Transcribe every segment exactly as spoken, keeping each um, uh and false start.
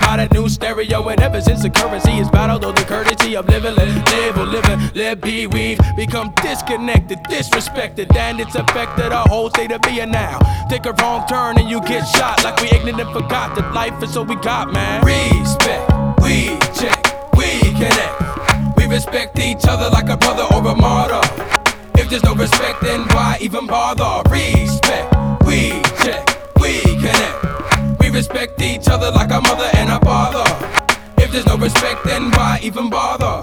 buy that new stereo. And ever since the currency is battled, though the courtesy of living, let live or live and let be. We've become disconnected, disrespected, and it's affected our whole state of being now. Take a wrong turn and you get shot, like we ignorant and forgot that life is all we got, man. Respect, we check, we connect. We respect each other like a brother or a martyr. If there's no respect, then why even bother? Respect, we check, we connect. We respect each other like a mother and a father. If there's no respect, then why even bother?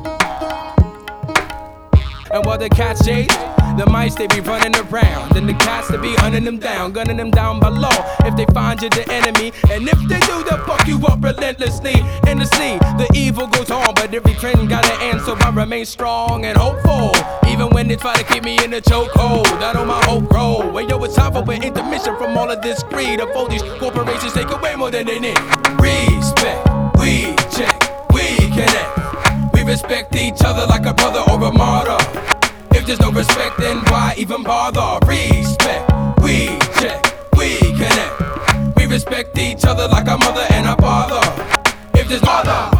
And while the cats chase the mice, they be running around, and the cats they be hunting them down, gunning them down below. If they find you the enemy, and if they do, they'll fuck you up relentlessly. In the sea, the evil goes on, but every trend got an end, so I remain strong and hopeful. Even when they try to keep me in a chokehold, I know my hope grow. Well, yo, it's time for an intermission from all of this greed. Of these corporations take away more than they need. Respect, we check, we connect. We respect each other like a brother or a martyr. If there's no respect, then why even bother? Respect, we check, we connect. We respect each other like a mother and a father. If there's mother